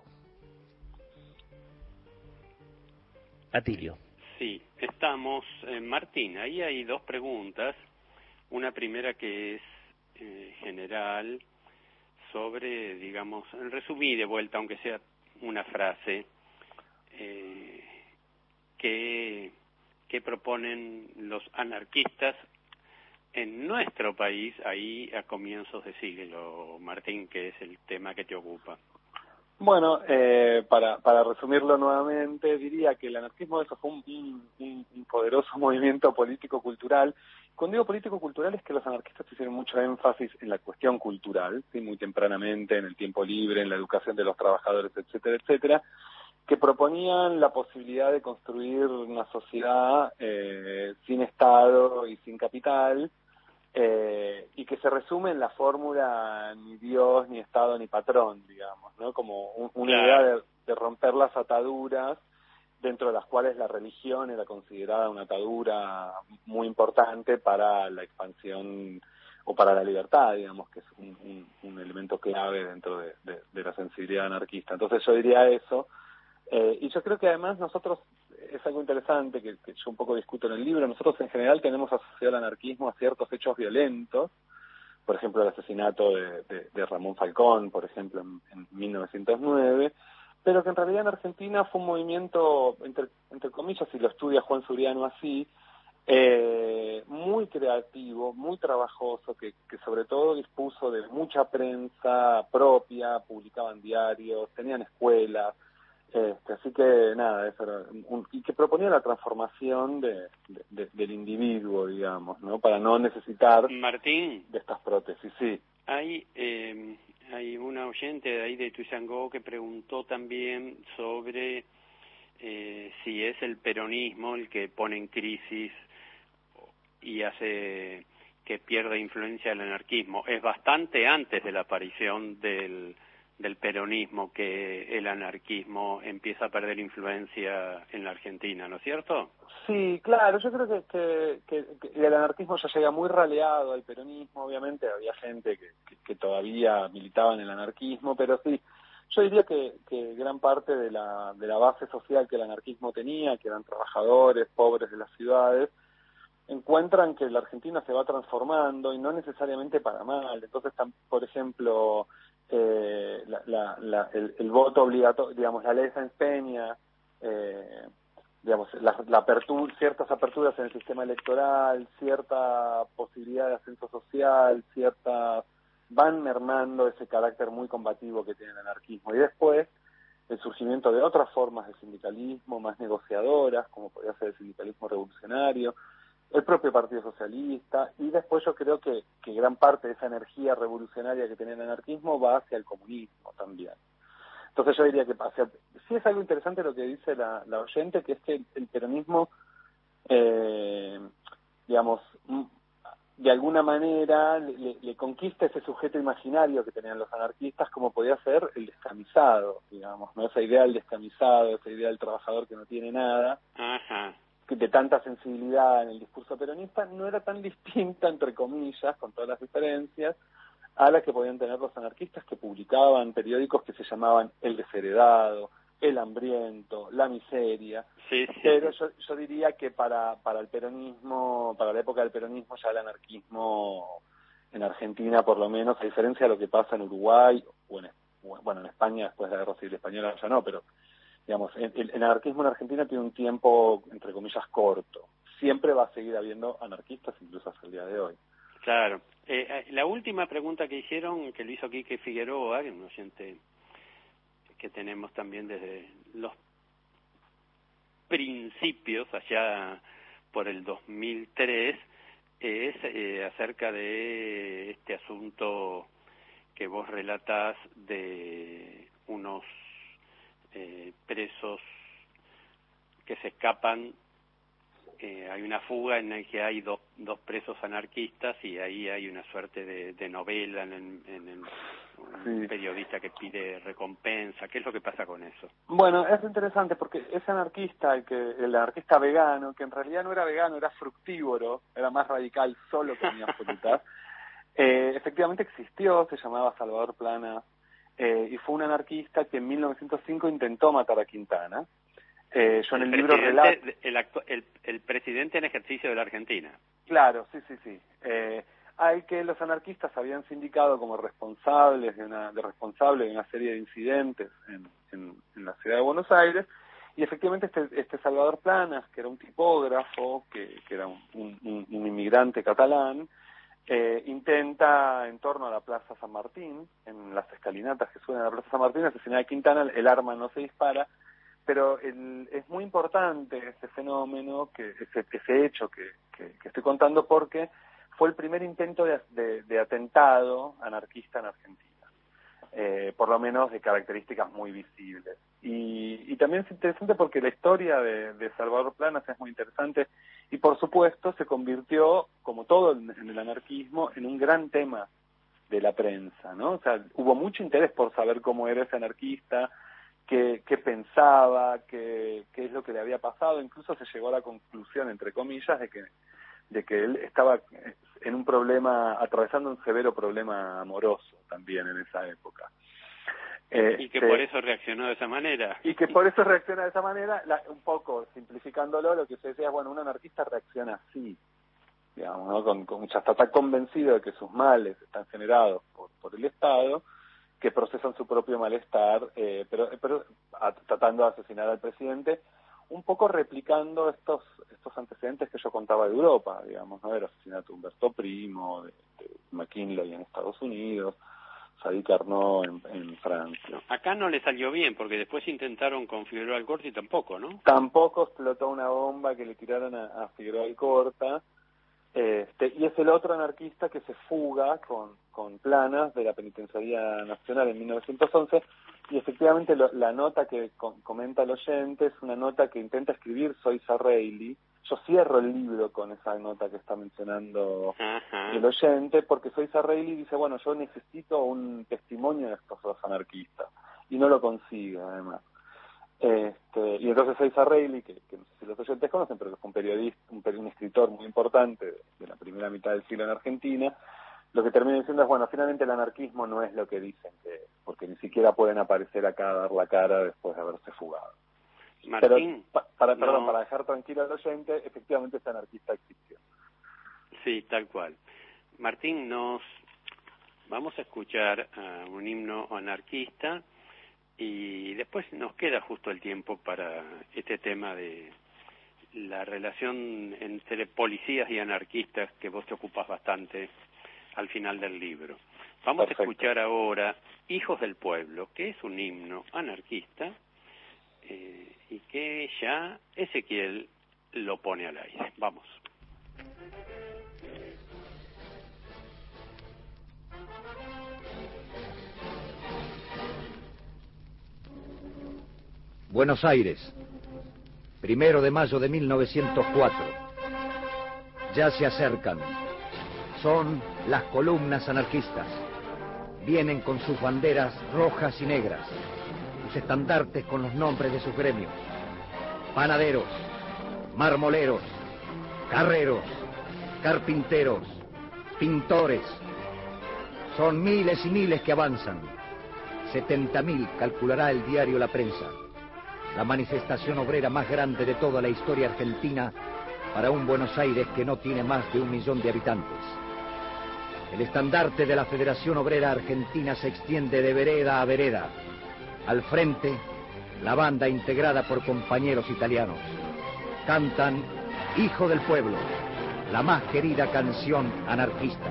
Atilio. Sí, estamos, eh, Martín, ahí hay dos preguntas. Una primera que es eh, general, sobre, digamos, resumí de vuelta, aunque sea una frase eh, que, que proponen los anarquistas en nuestro país, ahí a comienzos de siglo, Martín, que es el tema que te ocupa. Bueno, eh, para, para resumirlo nuevamente, diría que el anarquismo eso fue un, un, un poderoso movimiento político-cultural. Cuando digo político-cultural es que los anarquistas hicieron mucho énfasis en la cuestión cultural, ¿sí? Muy tempranamente, en el tiempo libre, en la educación de los trabajadores, etcétera, etcétera, que proponían la posibilidad de construir una sociedad eh, sin Estado y sin capital, Eh, y que se resume en la fórmula ni Dios, ni Estado, ni patrón, digamos, ¿no? Como un, una claro. idea de, de romper las ataduras, dentro de las cuales la religión era considerada una atadura muy importante para la expansión o para la libertad, digamos, que es un, un, un elemento clave dentro de, de, de la sensibilidad anarquista. Entonces yo diría eso, eh, y yo creo que además nosotros, es algo interesante que, que yo un poco discuto en el libro, nosotros en general tenemos asociado al anarquismo a ciertos hechos violentos, por ejemplo el asesinato de, de, de Ramón Falcón, por ejemplo, en, en mil novecientos nueve, pero que en realidad en Argentina fue un movimiento, entre, entre comillas, si lo estudia Juan Suriano así, eh, muy creativo, muy trabajoso, que, que sobre todo dispuso de mucha prensa propia, publicaban diarios, tenían escuelas, Este, así que nada, eso era un, y que proponía la transformación de, de, de, del individuo, digamos, ¿no? Para no necesitar Martín, de estas prótesis, sí. Hay eh, hay una oyente de ahí de Tuyangó que preguntó también sobre eh, si es el peronismo el que pone en crisis y hace que pierda influencia el anarquismo. Es bastante antes de la aparición del del peronismo que el anarquismo empieza a perder influencia en la Argentina, ¿no es cierto? Sí, claro, yo creo que, que, que, que el anarquismo ya llega muy raleado al peronismo, obviamente había gente que, que, que todavía militaba en el anarquismo, pero sí, yo diría que, que gran parte de la, de la base social que el anarquismo tenía, que eran trabajadores, pobres de las ciudades, encuentran que la Argentina se va transformando y no necesariamente para mal. Entonces, por ejemplo, eh, la, la, la, el, el voto obligatorio, digamos, la ley Sáenz Peña, eh, digamos, la, la apertura, ciertas aperturas en el sistema electoral, cierta posibilidad de ascenso social, ciertas, van mermando ese carácter muy combativo que tiene el anarquismo. Y después, el surgimiento de otras formas de sindicalismo, más negociadoras, como podría ser el sindicalismo revolucionario, el propio Partido Socialista, y después yo creo que, que gran parte de esa energía revolucionaria que tenía el anarquismo va hacia el comunismo también. Entonces yo diría que hacia, sí es algo interesante lo que dice la, la oyente, que es que el, el peronismo, eh, digamos, de alguna manera le, le, le conquista ese sujeto imaginario que tenían los anarquistas, como podía ser el descamisado, digamos, ¿no? Esa idea del descamisado, esa idea del trabajador que no tiene nada. Ajá. De tanta sensibilidad en el discurso peronista, no era tan distinta, entre comillas, con todas las diferencias, a la que podían tener los anarquistas, que publicaban periódicos que se llamaban El Desheredado, El Hambriento, La Miseria. Sí, sí. Pero yo, yo diría que para, para el peronismo, para la época del peronismo, ya el anarquismo en Argentina, por lo menos, a diferencia de lo que pasa en Uruguay, o en, bueno, en España, después de la Guerra Civil Española, ya no, pero digamos, el, el anarquismo en Argentina tiene un tiempo, entre comillas, corto. Siempre va a seguir habiendo anarquistas, incluso hasta el día de hoy. Claro. Eh, la última pregunta que hicieron, que lo hizo Quique Figueroa, un oyente que tenemos también desde los principios, allá por el dos mil tres, es eh, acerca de este asunto que vos relatás de unos Eh, presos que se escapan. Eh, hay una fuga en la que hay dos, dos presos anarquistas y ahí hay una suerte de, de novela en, el, en el, un sí. periodista que pide recompensa. ¿Qué es lo que pasa con eso? Bueno, es interesante porque ese anarquista, el, que, el anarquista vegano, que en realidad no era vegano, era fructívoro, era más radical, solo comía frutas, eh, efectivamente existió, se llamaba Salvador Plana. Eh, y fue un anarquista que en mil novecientos cinco intentó matar a Quintana. Eh, yo en el, el libro relato... El, actu el, el presidente en ejercicio de la Argentina. Claro, sí, sí, sí. Eh, al que los anarquistas habían sindicado como responsables de una de responsable de una serie de incidentes en, en, en la ciudad de Buenos Aires, y efectivamente este, este Salvador Planas, que era un tipógrafo, que, que era un, un, un inmigrante catalán, eh, intenta, en torno a la Plaza San Martín, en las escalinatas que suben a la Plaza San Martín, asesinar a Quintana. El arma no se dispara, pero el, es muy importante ese fenómeno, que ese, ese hecho que, que, que estoy contando, porque fue el primer intento de, de, de atentado anarquista en Argentina, eh, por lo menos de características muy visibles. Y, y también es interesante porque la historia de, de Salvador Planas es muy interesante, y por supuesto se convirtió, como todo en el anarquismo, en un gran tema de la prensa, ¿no? O sea, hubo mucho interés por saber cómo era ese anarquista, qué, qué pensaba, qué, qué es lo que le había pasado. Incluso se llegó a la conclusión, entre comillas, de que de que él estaba en un problema, atravesando un severo problema amoroso también en esa época. Eh, y que este, por eso reaccionó de esa manera. Y que por eso reacciona de esa manera, la, un poco simplificándolo, lo que se decía es, bueno, un anarquista reacciona así, digamos, ¿no? Con, con, ya está tan convencido de que sus males están generados por, por el Estado, que procesan su propio malestar, eh, pero, pero a, tratando de asesinar al presidente, un poco replicando estos estos antecedentes que yo contaba de Europa, digamos, ¿no? El asesinato de Humberto Primo, de, de McKinley en Estados Unidos, Sadi Carnot en, en Francia. Acá no le salió bien, porque después intentaron con Figueroa Alcorta y tampoco, ¿no? Tampoco explotó una bomba que le tiraron a, a Figueroa Alcorta, este, y es el otro anarquista que se fuga con, con Planas de la Penitenciaría Nacional en mil novecientos once, y efectivamente lo, la nota que com- comenta el oyente es una nota que intenta escribir Soysa Reilly. Yo cierro el libro con esa nota que está mencionando Ajá. el oyente, porque Soysa Reilly dice, bueno, yo necesito un testimonio de estos dos anarquistas, y no lo consigue, además. Este, y entonces Soysa Reilly, que, que no sé si los oyentes conocen, pero que fue un periodista, un, un escritor muy importante de, de la primera mitad del siglo en Argentina, lo que termina diciendo es, bueno, finalmente el anarquismo no es lo que dicen que es, porque ni siquiera pueden aparecer acá a dar la cara después de haberse fugado. Martín, Pero, pa, para, perdón, no. para dejar tranquilo al oyente, efectivamente este anarquista existió. Sí, tal cual. Martín, nos vamos a escuchar uh, un himno anarquista, y después nos queda justo el tiempo para este tema de la relación entre policías y anarquistas, que vos te ocupas bastante al final del libro. Vamos Perfecto. a escuchar ahora Hijos del Pueblo, que es un himno anarquista, eh, y que ya Ezequiel lo pone al aire. Vamos. Buenos Aires, primero de mayo de mil novecientos cuatro. Ya se acercan. Son las columnas anarquistas. Vienen con sus banderas rojas y negras, sus estandartes con los nombres de sus gremios. Panaderos, marmoleros, carreros, carpinteros, pintores. Son miles y miles que avanzan. setenta mil calculará el diario La Prensa. La manifestación obrera más grande de toda la historia argentina para un Buenos Aires que no tiene más de un millón de habitantes. El estandarte de la Federación Obrera Argentina se extiende de vereda a vereda. Al frente, la banda integrada por compañeros italianos. Cantan Hijo del Pueblo, la más querida canción anarquista.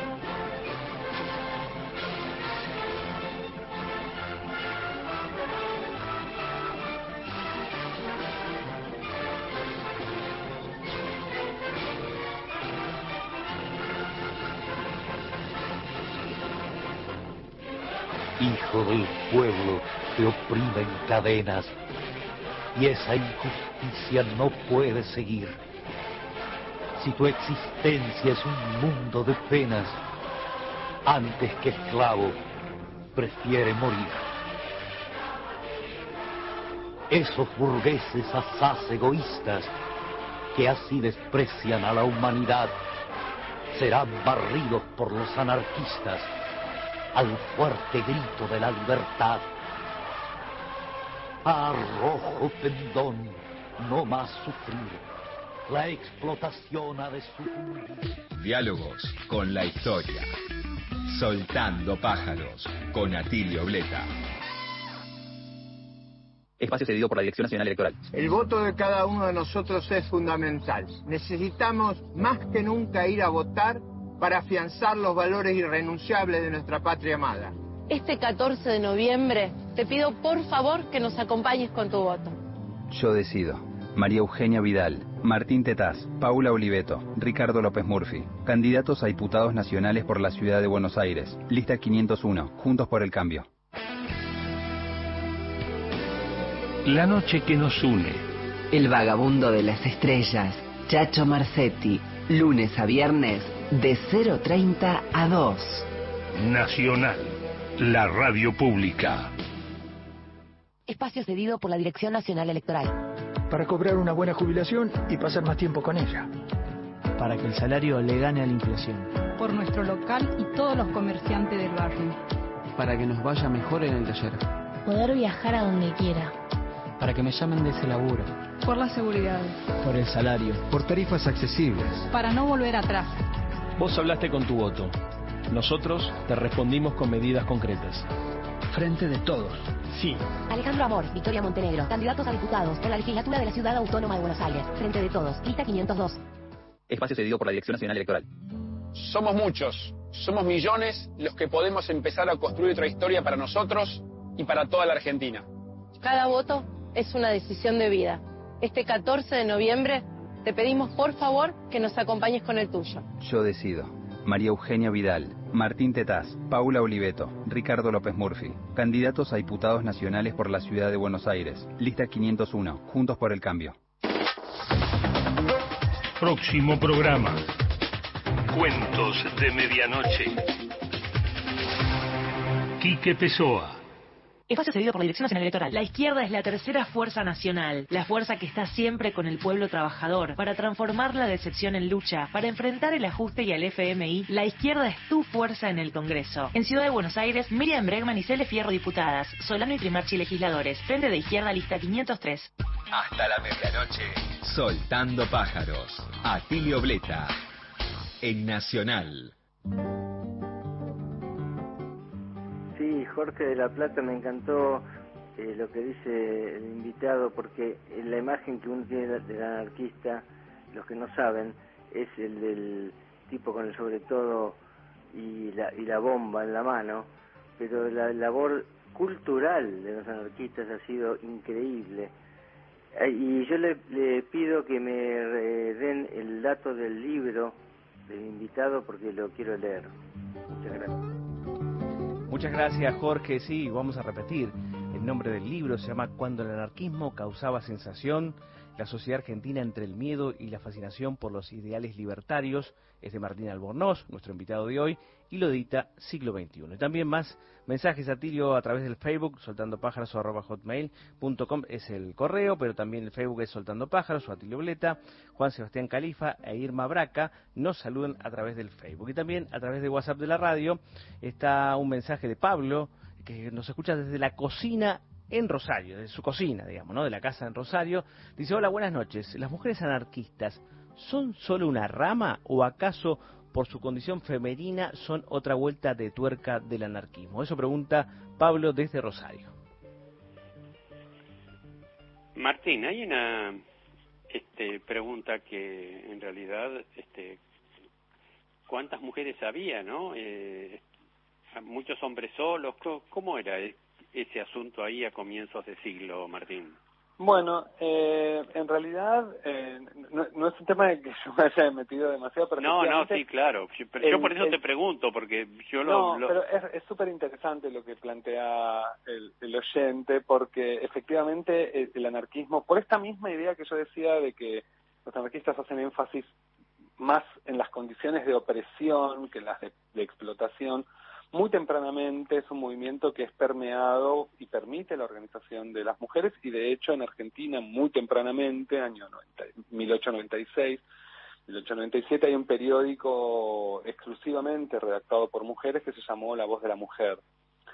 Hijo del pueblo, te oprime en cadenas, y esa injusticia no puede seguir. Si tu existencia es un mundo de penas, antes que esclavo, prefiere morir. Esos burgueses asaz egoístas que así desprecian a la humanidad serán barridos por los anarquistas al fuerte grito de la libertad. Ah, rojo pendón, no más sufrir. la explotación ha de sucumbir. Diálogos con la historia. Soltando pájaros, con Atilio Bleta. Espacio cedido por la Dirección Nacional Electoral. El voto de cada uno de nosotros es fundamental. Necesitamos más que nunca ir a votar para afianzar los valores irrenunciables de nuestra patria amada. Este catorce de noviembre te pido por favor que nos acompañes con tu voto. Yo decido. María Eugenia Vidal, Martín Tetaz, Paula Oliveto, Ricardo López Murphy, candidatos a diputados nacionales por la Ciudad de Buenos Aires, lista quinientos uno, Juntos por el Cambio. La noche que nos une. El vagabundo de las estrellas, Chacho Marcetti, lunes a viernes, de cero treinta a dos. Nacional, la radio pública. Espacio cedido por la Dirección Nacional Electoral. Para cobrar una buena jubilación y pasar más tiempo con ella. Para que el salario le gane a la inflación. Por nuestro local y todos los comerciantes del barrio. Para que nos vaya mejor en el taller. Poder viajar a donde quiera. Para que me llamen de ese laburo. Por la seguridad. Por el salario. Por tarifas accesibles. Para no volver atrás. Vos hablaste con tu voto. Nosotros te respondimos con medidas concretas. Frente de todos. Sí. Alejandro Amor, Victoria Montenegro, candidatos a diputados por la legislatura de la Ciudad Autónoma de Buenos Aires. Frente de todos, lista quinientos dos. Espacio cedido por la Dirección Nacional Electoral. Somos muchos, somos millones los que podemos empezar a construir otra historia para nosotros y para toda la Argentina. Cada voto es una decisión de vida. Este catorce de noviembre te pedimos por favor que nos acompañes con el tuyo. Yo decido. María Eugenia Vidal, Martín Tetaz, Paula Oliveto, Ricardo López Murphy, candidatos a diputados nacionales por la Ciudad de Buenos Aires, lista quinientos uno, Juntos por el Cambio. Próximo programa. Cuentos de medianoche. Quique Pessoa. Espacio cedido por la Dirección Nacional Electoral. La izquierda es la tercera fuerza nacional, la fuerza que está siempre con el pueblo trabajador, para transformar la decepción en lucha, para enfrentar el ajuste y al F M I. La izquierda es tu fuerza en el Congreso. En Ciudad de Buenos Aires, Miriam Bregman y Cele Fierro diputadas, Solano y Trimarchi legisladores, Frente de Izquierda, lista quinientos tres. Hasta la medianoche, Soltando pájaros. Atilio Bleta, en Nacional. Sí, Jorge de la Plata, me encantó eh, lo que dice el invitado, porque la imagen que uno tiene del anarquista, los que no saben, es el del tipo con el sobre todo y la, y la bomba en la mano, pero la labor cultural de los anarquistas ha sido increíble. Eh, y yo le, le pido que me eh, den el dato del libro del invitado porque lo quiero leer. Muchas gracias. Muchas gracias, Jorge. Sí, vamos a repetir. El nombre del libro se llama Cuando el anarquismo causaba sensación, la sociedad argentina entre el miedo y la fascinación por los ideales libertarios. Es de Martín Albornoz, nuestro invitado de hoy, y lo edita Siglo veintiuno. Y también más mensajes, Atilio, a través del Facebook, soltandopájaros arroba hotmail punto com es el correo, pero también el Facebook es Soltando Pájaros o Atilio Bleta. Juan Sebastián Califa e Irma Braca nos saludan a través del Facebook. Y también a través de WhatsApp de la radio está un mensaje de Pablo, que nos escucha desde la cocina en Rosario, desde su cocina, digamos, ¿no? De la casa en Rosario. Dice: hola, buenas noches. ¿Las mujeres anarquistas son solo una rama o acaso por su condición femenina son otra vuelta de tuerca del anarquismo? Eso pregunta Pablo desde Rosario. Martín, hay una este, pregunta que en realidad, este, ¿cuántas mujeres había, no? Eh, muchos hombres solos, ¿cómo era ese asunto ahí a comienzos de siglo, Martín? Bueno, eh, en realidad eh, no, no es un tema de que yo me haya metido demasiado, pero no, no, sí, claro. Pero el, yo por eso el, te pregunto, porque yo lo... No, lo... pero es súper interesante lo que plantea el, el oyente, porque efectivamente el, el anarquismo, por esta misma idea que yo decía de que los anarquistas hacen énfasis más en las condiciones de opresión que en las de, de explotación, muy tempranamente es un movimiento que es permeado y permite la organización de las mujeres, y de hecho en Argentina muy tempranamente, año mil ochocientos noventa y seis, mil ochocientos noventa y siete, hay un periódico exclusivamente redactado por mujeres que se llamó La Voz de la Mujer.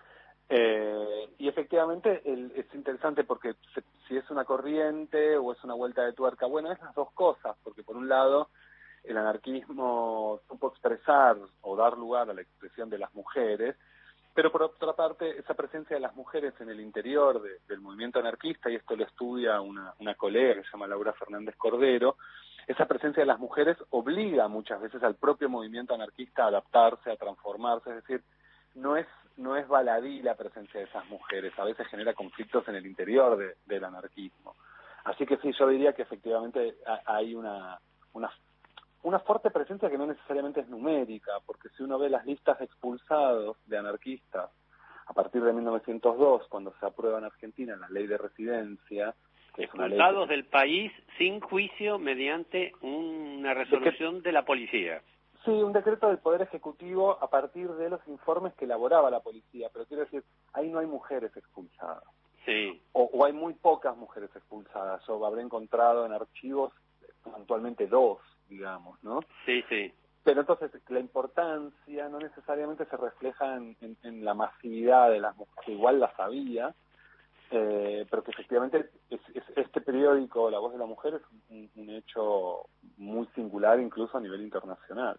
Eh, y efectivamente el, es interesante porque se, si es una corriente o es una vuelta de tuerca, bueno, es las dos cosas, porque por un lado el anarquismo supo expresar o dar lugar a la expresión de las mujeres, pero por otra parte esa presencia de las mujeres en el interior de, del movimiento anarquista, y esto lo estudia una, una colega que se llama Laura Fernández Cordero, esa presencia de las mujeres obliga muchas veces al propio movimiento anarquista a adaptarse, a transformarse, es decir, no es no es baladí la presencia de esas mujeres, a veces genera conflictos en el interior de, del anarquismo. Así que sí, yo diría que efectivamente hay una, una, una fuerte presencia que no necesariamente es numérica, porque si uno ve las listas de expulsados de anarquistas a partir de mil novecientos dos, cuando se aprueba en Argentina la ley de residencia, que es una ley expulsados que... del país sin juicio mediante una resolución de, que... de la policía. Sí, un decreto del Poder Ejecutivo a partir de los informes que elaboraba la policía, pero quiero decir, ahí no hay mujeres expulsadas. Sí. O, o hay muy pocas mujeres expulsadas. Yo habré encontrado en archivos actualmente dos, digamos, ¿no? Sí, sí. Pero entonces la importancia no necesariamente se refleja en, en, en la masividad de las mujeres, que igual las había, eh, pero que efectivamente es, es, este periódico, La Voz de la Mujer, es un, un hecho muy singular incluso a nivel internacional.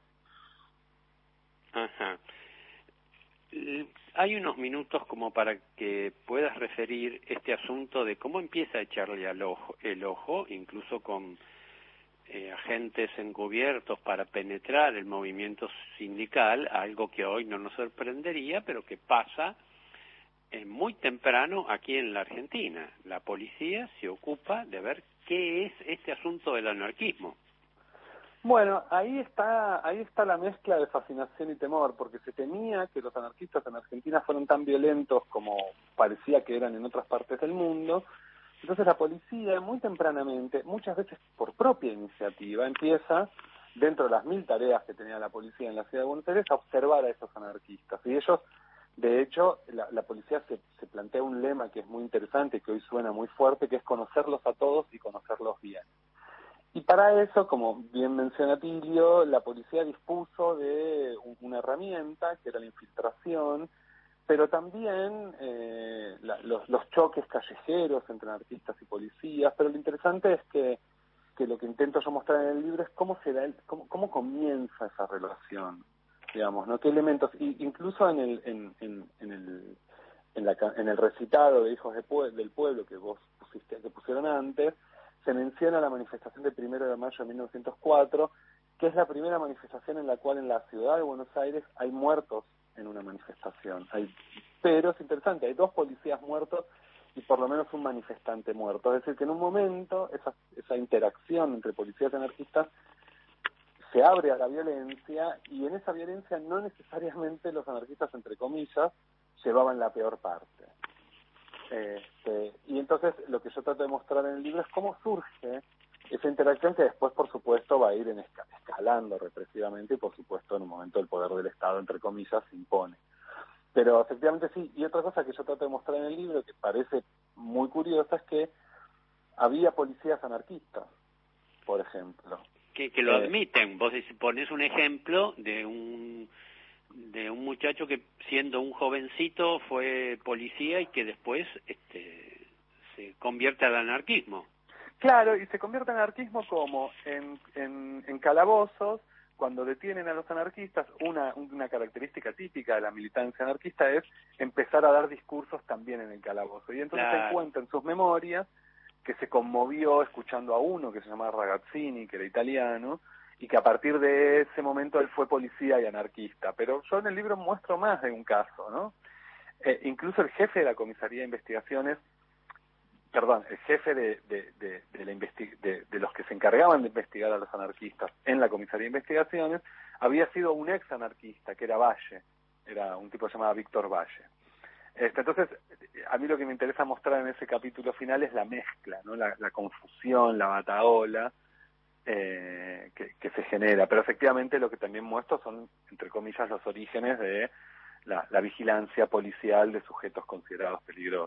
Ajá. Hay unos minutos como para que puedas referir este asunto de cómo empieza a echarle al ojo, el ojo, incluso con eh, agentes encubiertos para penetrar el movimiento sindical, algo que hoy no nos sorprendería, pero que pasa eh, muy temprano aquí en la Argentina. La policía se ocupa de ver qué es este asunto del anarquismo. Bueno, ahí está, ahí está la mezcla de fascinación y temor, porque se temía que los anarquistas en Argentina fueran tan violentos como parecía que eran en otras partes del mundo. Entonces la policía, muy tempranamente, muchas veces por propia iniciativa, empieza, dentro de las mil tareas que tenía la policía en la ciudad de Buenos Aires, a observar a esos anarquistas. Y ellos, de hecho, la, la policía se, se plantea un lema que es muy interesante, que hoy suena muy fuerte, que es conocerlos a todos y conocerlos bien. Y para eso, como bien menciona Tilio, la policía dispuso de una herramienta, que era la infiltración, pero también eh, la, los, los choques callejeros entre anarquistas y policías. Pero lo interesante es que, que lo que intento yo mostrar en el libro es cómo se da el, cómo, cómo comienza esa relación, digamos, ¿no? Qué elementos, y incluso en el en, en, en el en, la, en el recitado de Hijos de Pue- del Pueblo que vos pusiste, que pusieron antes, se menciona la manifestación del primero de mayo de mil novecientos cuatro, que es la primera manifestación en la cual en la ciudad de Buenos Aires hay muertos en una manifestación. Hay, pero es interesante, hay dos policías muertos y por lo menos un manifestante muerto. Es decir, que en un momento esa, esa interacción entre policías y anarquistas se abre a la violencia, y en esa violencia no necesariamente los anarquistas, entre comillas, llevaban la peor parte. Este, y entonces lo que yo trato de mostrar en el libro es cómo surge esa interacción, que después por supuesto va a ir en esca escalando represivamente, y por supuesto en un momento el poder del Estado, entre comillas, se impone. Pero efectivamente sí. Y otra cosa que yo trato de mostrar en el libro, que parece muy curiosa, es que había policías anarquistas, por ejemplo. Que, que lo eh, admiten. Vos pones un ejemplo de un de un muchacho que siendo un jovencito fue policía y que después este se convierte al anarquismo. Claro, y se convierte en anarquismo como en, en, en calabozos, cuando detienen a los anarquistas. Una, una característica típica de la militancia anarquista es empezar a dar discursos también en el calabozo. Y entonces Claro. se cuenta en sus memorias que se conmovió escuchando a uno que se llamaba Ragazzini, que era italiano, y que a partir de ese momento él fue policía y anarquista. Pero yo en el libro muestro más de un caso, ¿no? Eh, incluso el jefe de la comisaría de investigaciones, perdón, el jefe de, de, de, de, la investi de, de los que se encargaban de investigar a los anarquistas en la comisaría de investigaciones, había sido un ex anarquista, que era Valle, era un tipo llamado Víctor Valle. Este, entonces, a mí lo que me interesa mostrar en ese capítulo final es la mezcla, ¿no? La, la confusión, la batahola, Eh, que, que se genera, pero efectivamente lo que también muestro son, entre comillas, los orígenes de la, la vigilancia policial de sujetos considerados peligrosos.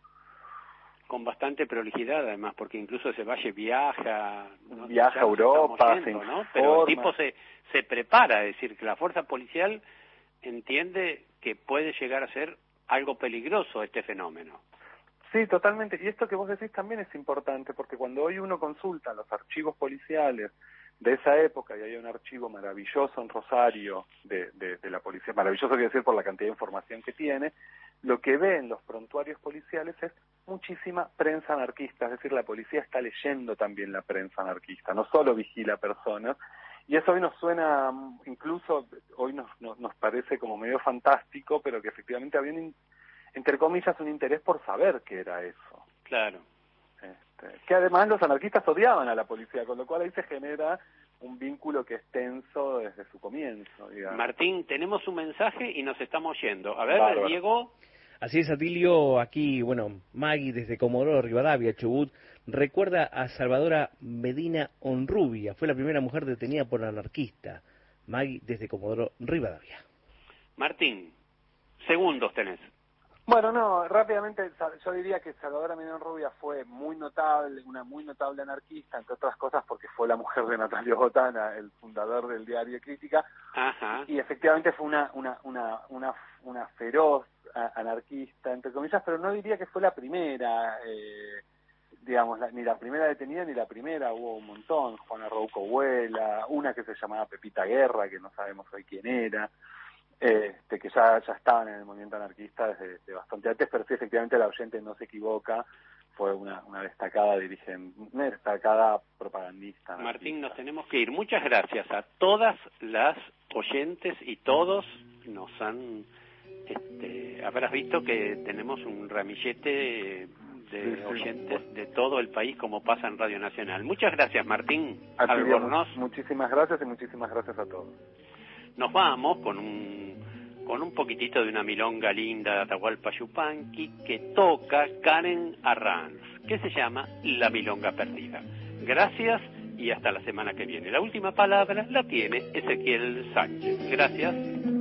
Con bastante prolijidad además, porque incluso ese Valle viaja, ¿no? Viaja a Europa, yendo, se ¿no? Pero el tipo se, se prepara, es decir, que la fuerza policial entiende que puede llegar a ser algo peligroso este fenómeno. Sí, totalmente. Y esto que vos decís también es importante, porque cuando hoy uno consulta los archivos policiales de esa época, y hay un archivo maravilloso en Rosario de, de, de la policía, maravilloso quiere decir por la cantidad de información que tiene, lo que ve en los prontuarios policiales es muchísima prensa anarquista, es decir, la policía está leyendo también la prensa anarquista, no solo vigila personas, y eso hoy nos suena, incluso hoy nos, nos, nos parece como medio fantástico, pero que efectivamente había, un, entre comillas, un interés por saber qué era eso. Claro. Este, que además los anarquistas odiaban a la policía, con lo cual ahí se genera un vínculo que es tenso desde su comienzo, digamos. Martín, tenemos un mensaje y nos estamos yendo. A ver, Bárbaro. Diego. Así es, Atilio, aquí, bueno, Maggie desde Comodoro Rivadavia, Chubut, recuerda a Salvadora Medina Honrubia, fue la primera mujer detenida por anarquista. Maggie desde Comodoro Rivadavia. Martín, segundos tenés. Bueno, no, rápidamente yo diría que Salvadora Medina Honrubia fue muy notable, una muy notable anarquista, entre otras cosas porque fue la mujer de Natalio Botana, el fundador del diario Crítica. Ajá. Y efectivamente fue una una una una, una feroz anarquista, entre comillas, pero no diría que fue la primera, eh, digamos, la, ni la primera detenida ni la primera, hubo un montón, Juana Rouco Huela, una que se llamaba Pepita Guerra, que no sabemos hoy quién era, este, que ya, ya estaban en el movimiento anarquista desde, desde bastante antes, pero sí, efectivamente la oyente no se equivoca, fue una, una destacada dirigente, una destacada propagandista. Martín, anarquista. nos tenemos que ir. Muchas gracias a todas las oyentes y todos nos han... Este, habrás visto que tenemos un ramillete de oyentes de todo el país, como pasa en Radio Nacional. Muchas gracias, Martín Albornoz. Muchísimas gracias y muchísimas gracias a todos. Nos vamos con un con un poquitito de una milonga linda de Atahualpa Yupanqui que toca Karen Arranz, que se llama La Milonga Perdida. Gracias y hasta la semana que viene. La última palabra la tiene Ezequiel Sánchez. Gracias.